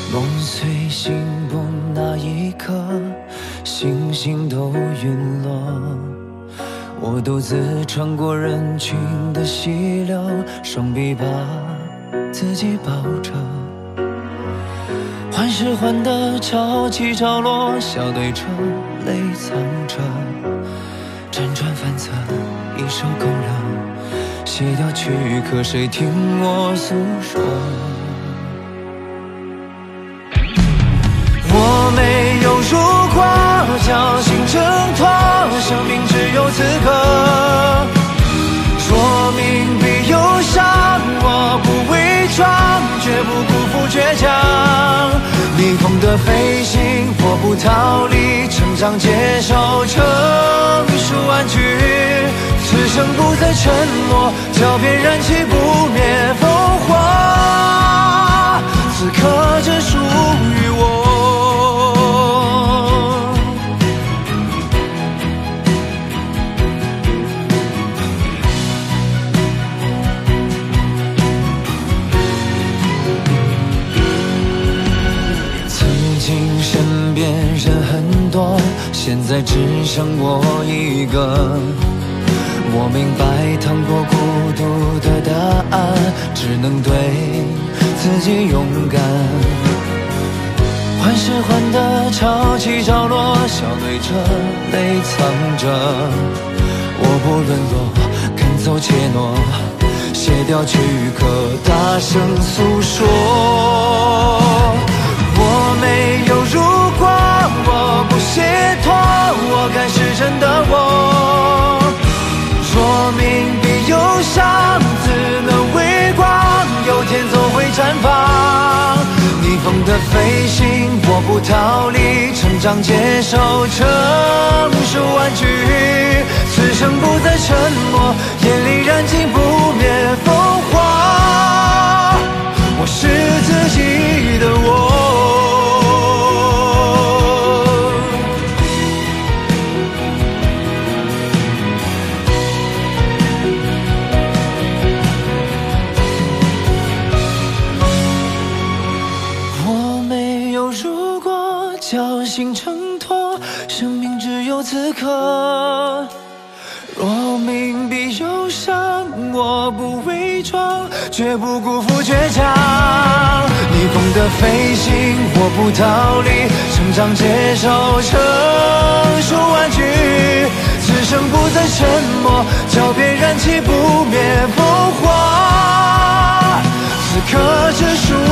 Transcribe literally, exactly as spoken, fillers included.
梦碎心崩那一刻，星星都陨落，我独自穿过人群的溪流，双臂把自己抱着，患是患得潮起潮落，笑对着泪藏着，辗转反侧一首勾勒，写掉去可谁听我诉说。我没有如果，侥幸挣脱，生命只有此刻。说明必有伤，我不伪装，绝不辜负倔强。逆风的飞行，我不逃离，成长接受成熟安居。此生不再沉默，脚边燃起不灭烽火。此刻只属于我。身边人很多，现在只剩我一个。我明白趟过孤独的答案，只能对自己勇敢。患是患得潮起潮落，笑对着泪藏着，我不沦落，肯走且挪，写掉躯壳，大声诉说。我没有如果，我不懈怠，我该是真的我。说明必有伤，自能微光，有天总会绽放。逆风的飞行，我不逃离，成长接受成熟安居。此生不再沉默，眼里燃尽不灭烽火。我是自己的我。侥幸挣脱，生命只有此刻。若命必有伤，我不伪装，绝不辜负倔强。逆风的飞行，我不逃离，成长接受成熟安居。此生不再沉默，脚边燃起不灭烽火。此刻只属